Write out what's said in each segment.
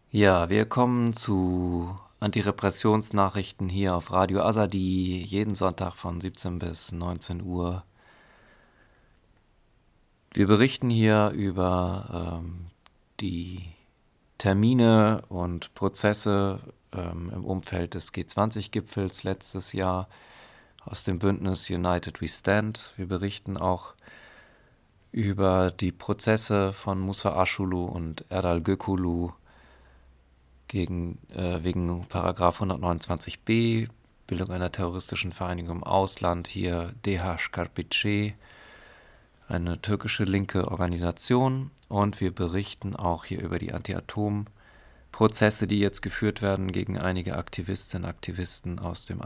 Ja, wir kommen zu Antirepressionsnachrichten hier auf Radio Azadi jeden Sonntag von 17 bis 19 Uhr. Wir berichten hier über die Termine und Prozesse im Umfeld des G20-Gipfels letztes Jahr aus dem Bündnis United We Stand. Wir berichten auch über die Prozesse von Musa Aşulu und Erdal Gökulu wegen Paragraph 129b, Bildung einer terroristischen Vereinigung im Ausland, hier DH eine türkische linke Organisation. Und wir berichten auch hier über die Anti-Atom-Prozesse, die jetzt geführt werden gegen einige Aktivistinnen und Aktivisten aus dem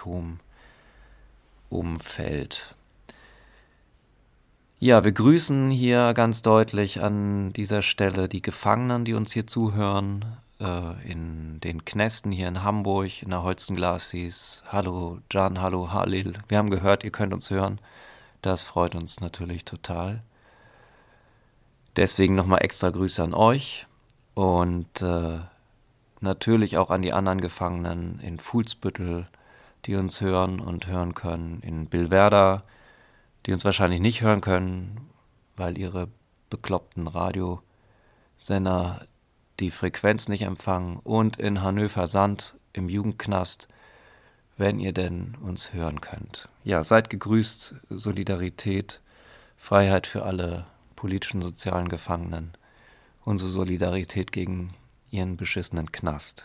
Anti-Atom-Umfeld. Ja, wir grüßen hier ganz deutlich an dieser Stelle die Gefangenen, die uns hier zuhören, in den Knästen hier in Hamburg, in der Holstenglassis. Hallo Can, hallo Halil. Wir haben gehört, ihr könnt uns hören. Das freut uns natürlich total. Deswegen nochmal extra Grüße an euch und natürlich auch an die anderen Gefangenen in Fuhlsbüttel, die uns hören und hören können, in Billwerder, die uns wahrscheinlich nicht hören können, weil ihre bekloppten Radiosender die Frequenz nicht empfangen, und in Hannover Sand im Jugendknast, wenn ihr denn uns hören könnt. Ja, seid gegrüßt, Solidarität, Freiheit für alle politischen, sozialen Gefangenen, unsere Solidarität gegen ihren beschissenen Knast.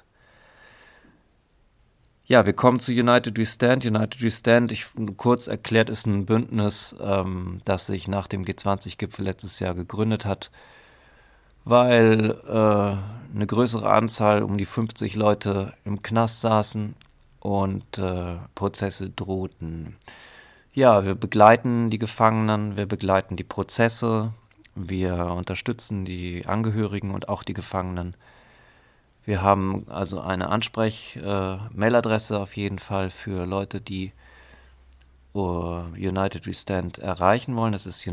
Ja, wir kommen zu United We Stand. United We Stand, kurz erklärt, ist ein Bündnis, das sich nach dem G20-Gipfel letztes Jahr gegründet hat, weil eine größere Anzahl, um die 50 Leute, im Knast saßen und Prozesse drohten. Ja, wir begleiten die Gefangenen, wir begleiten die Prozesse, wir unterstützen die Angehörigen und auch die Gefangenen. Wir haben also eine Mailadresse auf jeden Fall für Leute, die United We Stand erreichen wollen. Das ist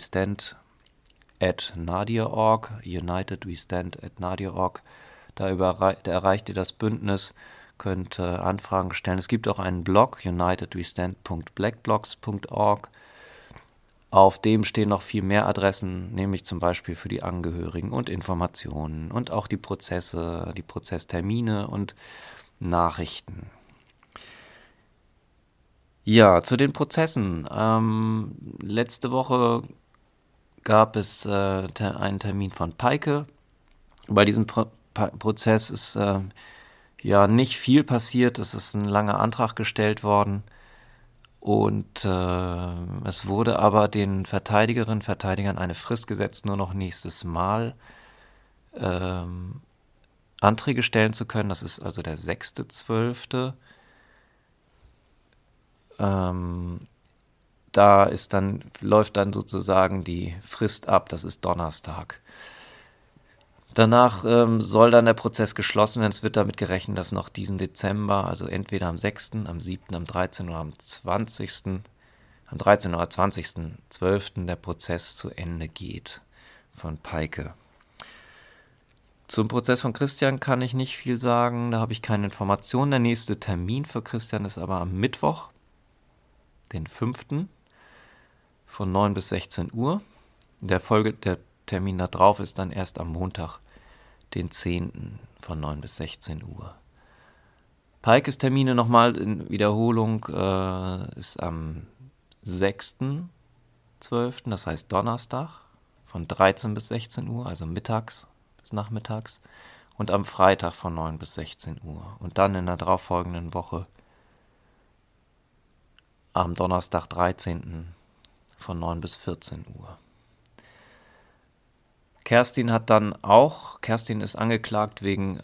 unitedwestand@nadia.org, unitedwestand@nadia.org. Da erreicht ihr das Bündnis, könnt Anfragen stellen. Es gibt auch einen Blog, unitedwestand.blackblogs.org. Auf dem stehen noch viel mehr Adressen, nämlich zum Beispiel für die Angehörigen und Informationen und auch die Prozesse, die Prozesstermine und Nachrichten. Ja, zu den Prozessen. Letzte Woche gab es einen Termin von Peike. Bei diesem Prozess ist ja nicht viel passiert. Es ist ein langer Antrag gestellt worden. Und es wurde aber den Verteidigerinnen und Verteidigern eine Frist gesetzt, nur noch nächstes Mal Anträge stellen zu können. Das ist also der 6.12. Da läuft dann sozusagen die Frist ab. Das ist Donnerstag. Danach soll dann der Prozess geschlossen werden. Es wird damit gerechnet, dass noch diesen Dezember, also entweder am 6., am 7., am 13. oder am 20., am 13. oder 20.12. der Prozess zu Ende geht von Peike. Zum Prozess von Christian kann ich nicht viel sagen, da habe ich keine Informationen. Der nächste Termin für Christian ist aber am Mittwoch, den 5., von 9 bis 16 Uhr. Der Termin da drauf ist dann erst am Montag, den 10. von 9 bis 16 Uhr. Peikes Termine nochmal in Wiederholung ist am 6.12., das heißt Donnerstag, von 13 bis 16 Uhr, also mittags bis nachmittags, und am Freitag von 9 bis 16 Uhr. Und dann in der darauffolgenden Woche am Donnerstag, 13. von 9 bis 14 Uhr. Kerstin ist angeklagt wegen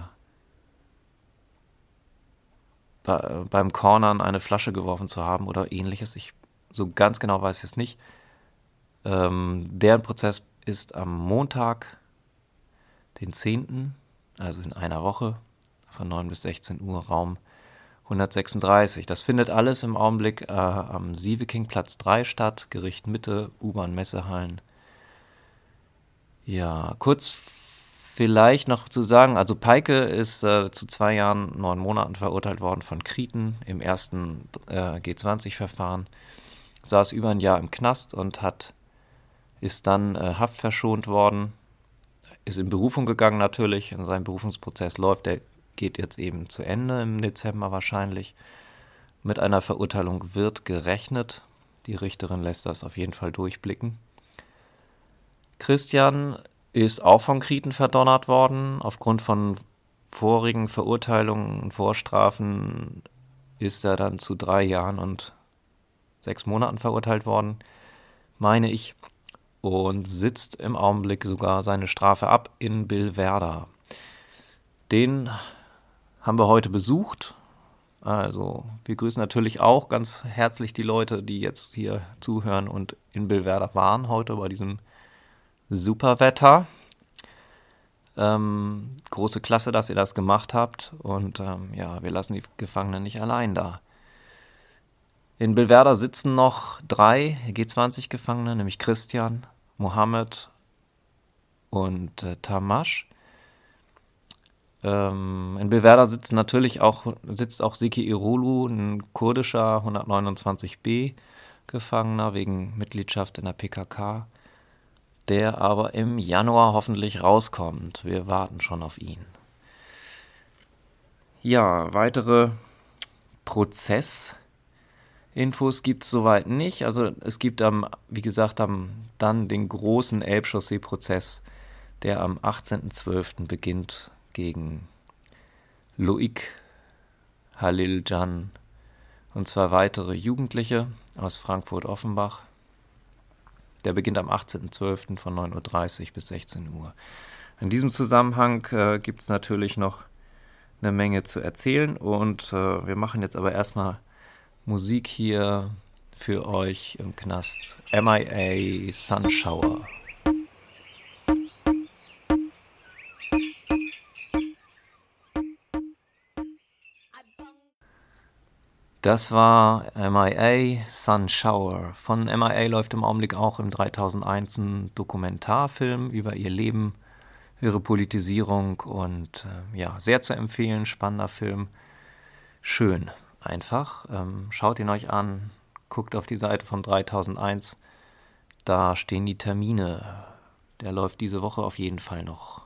beim Cornern eine Flasche geworfen zu haben oder ähnliches. So ganz genau weiß ich es nicht. Deren Prozess ist am Montag, den 10., also in einer Woche, von 9 bis 16 Uhr, Raum 136. Das findet alles im Augenblick am Sievekingplatz 3 statt, Gericht Mitte, U-Bahn Messehallen. Ja, kurz Vielleicht noch zu sagen, also Peike ist zu 2 Jahren, 9 Monaten verurteilt worden von Krieten im ersten G20-Verfahren, saß über ein Jahr im Knast und ist dann haftverschont worden, ist in Berufung gegangen natürlich, und sein Berufungsprozess läuft, der geht jetzt eben zu Ende im Dezember wahrscheinlich. Mit einer Verurteilung wird gerechnet. Die Richterin lässt das auf jeden Fall durchblicken. Christian ist auch von Krieten verdonnert worden. Aufgrund von vorigen Verurteilungen und Vorstrafen ist er dann zu 3 Jahren und 6 Monaten verurteilt worden, meine ich, und sitzt im Augenblick sogar seine Strafe ab in Billwerder. Den haben wir heute besucht. Also wir grüßen natürlich auch ganz herzlich die Leute, die jetzt hier zuhören und in Billwerder waren heute bei diesem super Wetter. Große Klasse, dass ihr das gemacht habt. Und ja, wir lassen die Gefangenen nicht allein da. In Billwerder sitzen noch 3 G20-Gefangene, nämlich Christian, Mohammed und Tamash. In Billwerder sitzt auch Seki Irulu, ein kurdischer 129b Gefangener wegen Mitgliedschaft in der PKK, der aber im Januar hoffentlich rauskommt. Wir warten schon auf ihn. Ja, weitere Prozessinfos gibt es soweit nicht. Also es gibt wie gesagt, dann den großen Elbchaussee-Prozess, der am 18.12. beginnt gegen Loic Haliljan und 2 weitere Jugendliche aus Frankfurt-Offenbach. Der beginnt am 18.12. von 9.30 Uhr bis 16 Uhr. In diesem Zusammenhang gibt es natürlich noch eine Menge zu erzählen und wir machen jetzt aber erstmal Musik hier für euch im Knast. MIA Sunshower. Das war MIA Sunshower. Von MIA läuft im Augenblick auch im 3001 ein Dokumentarfilm über ihr Leben, ihre Politisierung und ja, sehr zu empfehlen, spannender Film. Schön, einfach. Schaut ihn euch an, guckt auf die Seite vom 3001, da stehen die Termine. Der läuft diese Woche auf jeden Fall noch.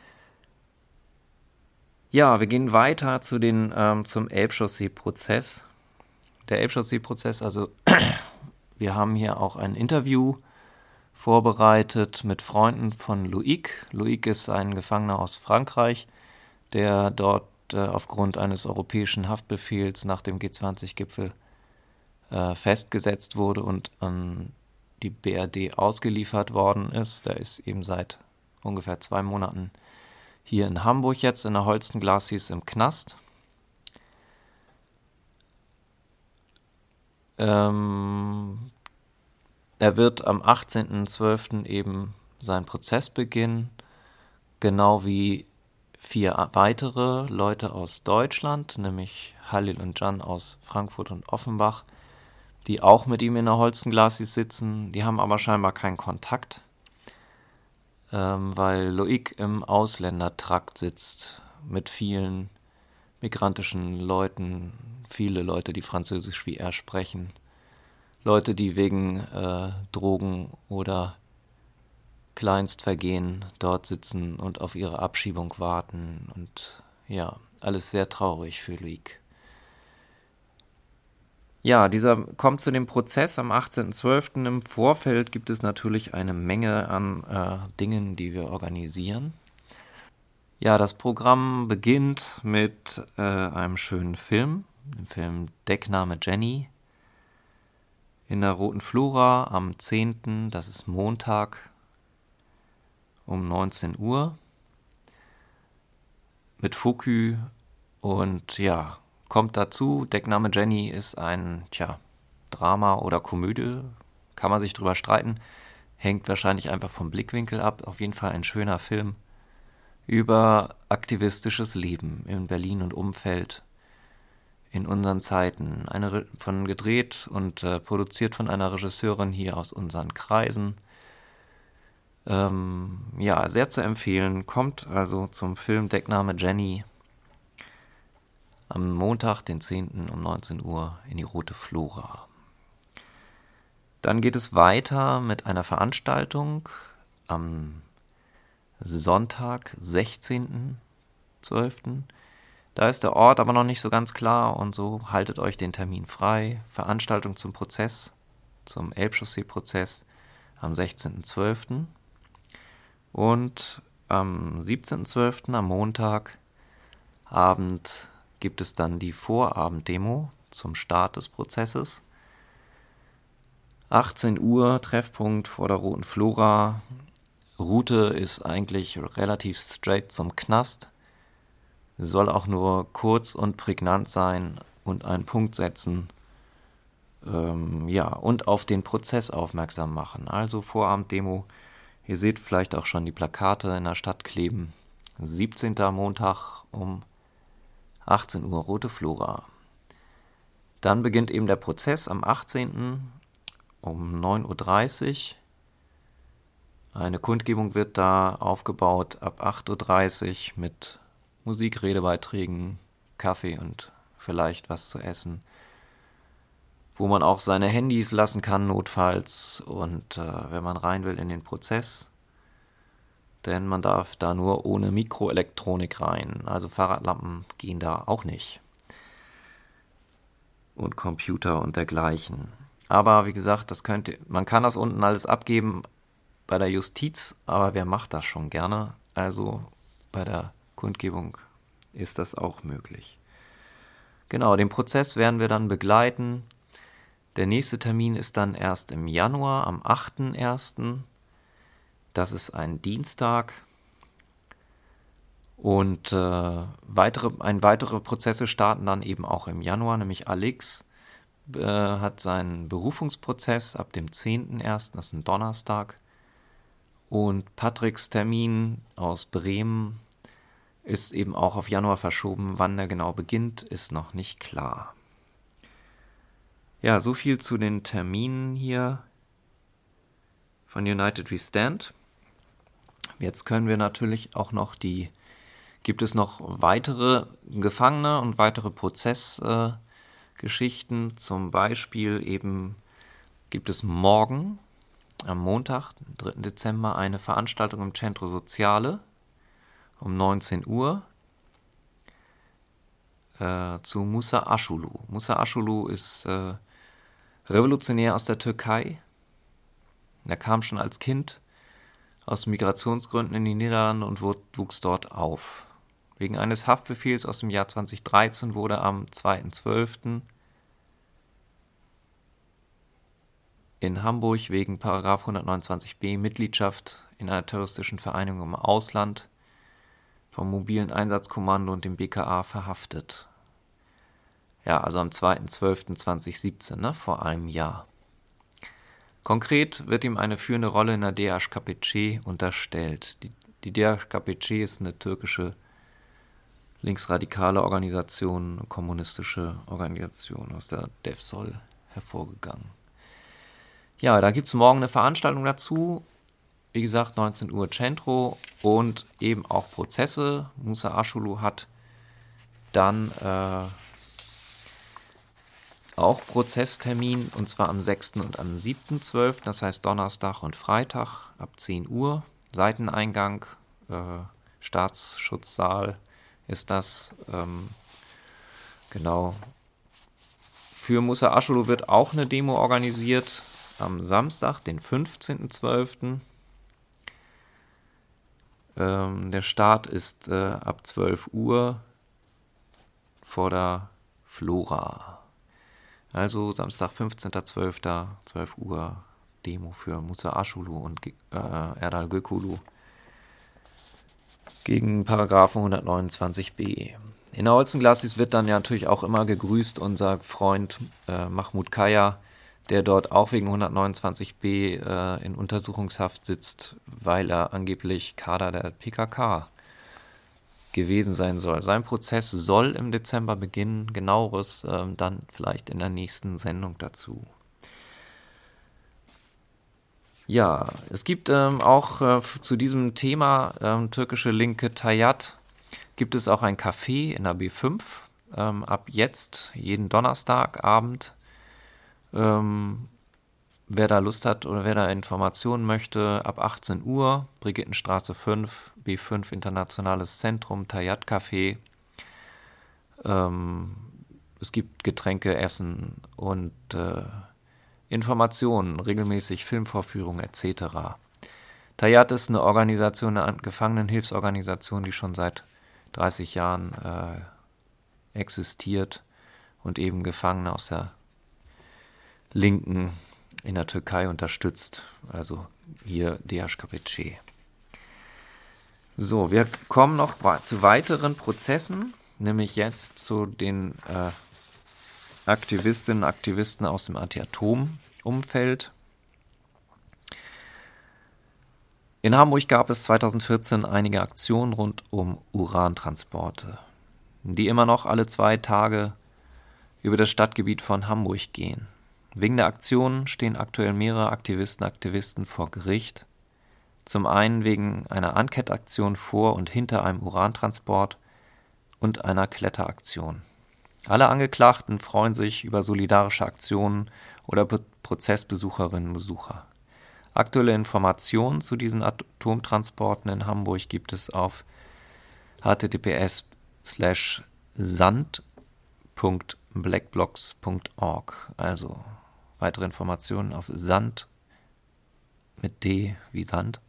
Ja, wir gehen weiter zum Elbchaussee-Prozess. Der Elbchaussee-Prozess, also wir haben hier auch ein Interview vorbereitet mit Freunden von Loic. Loic ist ein Gefangener aus Frankreich, der dort aufgrund eines europäischen Haftbefehls nach dem G20-Gipfel festgesetzt wurde und an die BRD ausgeliefert worden ist. Der ist eben seit ungefähr 2 Monaten hier in Hamburg jetzt in der Holsten-Glashüs im Knast. Er wird am 18.12. eben seinen Prozess beginnen, genau wie 4 weitere Leute aus Deutschland, nämlich Halil und Can aus Frankfurt und Offenbach, die auch mit ihm in der Holsten-Glashüs sitzen. Die haben aber scheinbar keinen Kontakt, weil Loic im Ausländertrakt sitzt mit vielen migrantischen Leuten, viele Leute, die Französisch wie er sprechen, Leute, die wegen Drogen oder Kleinstvergehen dort sitzen und auf ihre Abschiebung warten und ja, alles sehr traurig für Loic. Ja, dieser kommt zu dem Prozess am 18.12. Im Vorfeld gibt es natürlich eine Menge an Dingen, die wir organisieren. Ja, das Programm beginnt mit einem schönen Film, dem Film Deckname Jenny, in der Roten Flora am 10., das ist Montag, um 19 Uhr, mit Fokü und ja, kommt dazu, Deckname Jenny ist ein, Drama oder Komödie, kann man sich drüber streiten, hängt wahrscheinlich einfach vom Blickwinkel ab, auf jeden Fall ein schöner Film über aktivistisches Leben in Berlin und Umfeld in unseren Zeiten. Gedreht und produziert von einer Regisseurin hier aus unseren Kreisen. Ja, sehr zu empfehlen. Kommt also zum Film Deckname Jenny am Montag, den 10. um 19 Uhr in die Rote Flora. Dann geht es weiter mit einer Veranstaltung am Sonntag, 16.12. Da ist der Ort aber noch nicht so ganz klar und so haltet euch den Termin frei. Veranstaltung zum Prozess, zum Elbchaussee-Prozess am 16.12. Und am 17.12., am Montagabend, gibt es dann die Vorabenddemo zum Start des Prozesses. 18 Uhr, Treffpunkt vor der Roten Flora. Route ist eigentlich relativ straight zum Knast. Soll auch nur kurz und prägnant sein und einen Punkt setzen. Ja, und auf den Prozess aufmerksam machen. Also Vorabenddemo. Ihr seht vielleicht auch schon die Plakate in der Stadt kleben. 17. Montag um 18 Uhr, Rote Flora. Dann beginnt eben der Prozess am 18. um 9.30 Uhr. Eine Kundgebung wird da aufgebaut ab 8.30 Uhr mit Musik, Redebeiträgen, Kaffee und vielleicht was zu essen, wo man auch seine Handys lassen kann notfalls und wenn man rein will in den Prozess, denn man darf da nur ohne Mikroelektronik rein, also Fahrradlampen gehen da auch nicht und Computer und dergleichen. Aber wie gesagt, man kann das unten alles abgeben bei der Justiz, aber wer macht das schon gerne? Also bei der Kundgebung ist das auch möglich. Genau, den Prozess werden wir dann begleiten. Der nächste Termin ist dann erst im Januar, am 8.1. Das ist ein Dienstag. Und weitere Prozesse starten dann eben auch im Januar, nämlich Alex hat seinen Berufungsprozess ab dem 10.1., das ist ein Donnerstag. Und Patricks Termin aus Bremen ist eben auch auf Januar verschoben. Wann der genau beginnt, ist noch nicht klar. Ja, so viel zu den Terminen hier von United We Stand. Jetzt können wir natürlich auch noch gibt es noch weitere Gefangene und weitere Prozessgeschichten. Zum Beispiel eben gibt es morgen, am Montag, den 3. Dezember, eine Veranstaltung im Centro Soziale um 19 Uhr zu Musa Aşulu. Musa Aşulu ist Revolutionär aus der Türkei. Er kam schon als Kind aus Migrationsgründen in die Niederlande und wuchs dort auf. Wegen eines Haftbefehls aus dem Jahr 2013 wurde am 2.12. in Hamburg wegen § 129b Mitgliedschaft in einer terroristischen Vereinigung im Ausland vom mobilen Einsatzkommando und dem BKA verhaftet. Ja, also am 2.12.2017, vor einem Jahr. Konkret wird ihm eine führende Rolle in der DHKPC unterstellt. Die DHKPC ist eine türkische linksradikale Organisation, eine kommunistische Organisation aus der DEFSOL hervorgegangen. Ja, da gibt es morgen eine Veranstaltung dazu. Wie gesagt, 19 Uhr Centro und eben auch Prozesse. Musa Aşulu hat dann auch Prozesstermin, und zwar am 6. und am 7.12., das heißt Donnerstag und Freitag ab 10 Uhr. Seiteneingang, Staatsschutzsaal ist das. Genau. Für Musa Aşulu wird auch eine Demo organisiert am Samstag, den 15.12. Der Start ist ab 12 Uhr vor der Flora. Also Samstag, 15.12., 12 Uhr, Demo für Musa Aşulu und Erdal Gökulu gegen Paragraphen 129b. In der Holzenglassis wird dann ja natürlich auch immer gegrüßt unser Freund Mahmut Kaya, der dort auch wegen 129b in Untersuchungshaft sitzt, weil er angeblich Kader der PKK gewesen sein soll. Sein Prozess soll im Dezember beginnen, genaueres dann vielleicht in der nächsten Sendung dazu. Ja, es gibt auch zu diesem Thema türkische Linke Tayyat gibt es auch ein Café in der B5 ab jetzt, jeden Donnerstagabend. Wer da Lust hat oder wer da Informationen möchte, ab 18 Uhr, Brigittenstraße 5, B5 Internationales Zentrum, Tayyat Café. Es gibt Getränke, Essen und Informationen, regelmäßig Filmvorführungen etc. Tayyat ist eine Organisation, eine Gefangenenhilfsorganisation, die schon seit 30 Jahren existiert und eben Gefangene aus der Linken in der Türkei unterstützt. Also hier DHKPC. So, wir kommen noch zu weiteren Prozessen, nämlich jetzt zu den Aktivistinnen und Aktivisten aus dem Anti-Atom-Umfeld. In Hamburg gab es 2014 einige Aktionen rund um Urantransporte, die immer noch alle 2 Tage über das Stadtgebiet von Hamburg gehen. Wegen der Aktionen stehen aktuell mehrere Aktivisten vor Gericht. Zum einen wegen einer Ankettaktion vor und hinter einem Urantransport und einer Kletteraktion. Alle Angeklagten freuen sich über solidarische Aktionen oder Prozessbesucherinnen und Besucher. Aktuelle Informationen zu diesen Atomtransporten in Hamburg gibt es auf https://sand.blackblocks.org. Also weitere Informationen auf sand mit D wie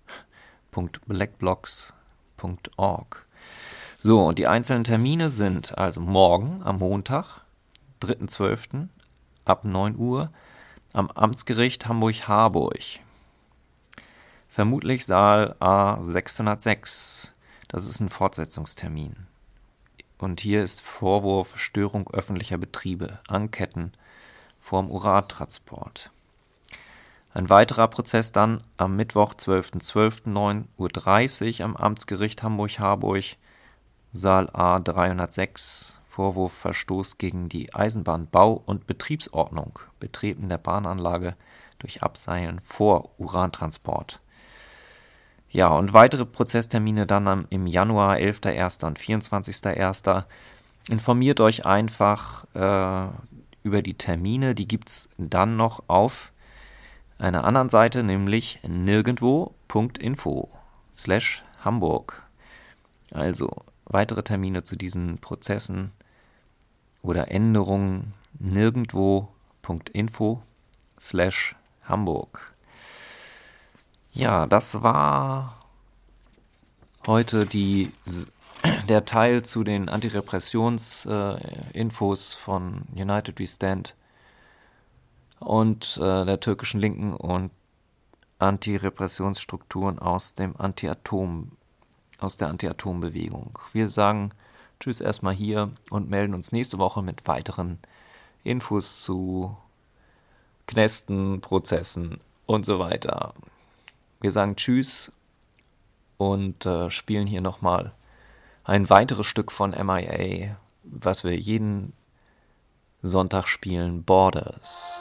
Sand.blackblocks.org. So, und die einzelnen Termine sind also morgen am Montag, 3.12. ab 9 Uhr am Amtsgericht Hamburg-Harburg. Vermutlich Saal A 606. Das ist ein Fortsetzungstermin. Und hier ist Vorwurf Störung öffentlicher Betriebe, Anketten vorm Urantransport. Ein weiterer Prozess dann am Mittwoch, 12.12. 9.30 Uhr am Amtsgericht Hamburg-Harburg, Saal A 306, Vorwurf Verstoß gegen die Eisenbahnbau- und Betriebsordnung, Betreten der Bahnanlage durch Abseilen vor Urantransport. Ja, und weitere Prozesstermine dann im Januar, 11.01. und 24.01. Informiert euch einfach über die Termine, die gibt es dann noch auf einer anderen Seite, nämlich nirgendwo.info/Hamburg. Also weitere Termine zu diesen Prozessen oder Änderungen nirgendwo.info/Hamburg. Ja, das war heute der Teil zu den Antirepressions-Infos von United We Stand und der türkischen Linken und Antirepressionsstrukturen aus der Anti-Atom-Bewegung. Wir sagen Tschüss erstmal hier und melden uns nächste Woche mit weiteren Infos zu Knästen, Prozessen und so weiter. Wir sagen Tschüss und spielen hier nochmal ein weiteres Stück von MIA, was wir jeden Sonntag spielen, Borders.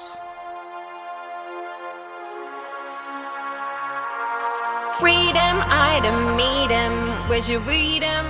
Freedom, item, meet 'em, where's your freedom?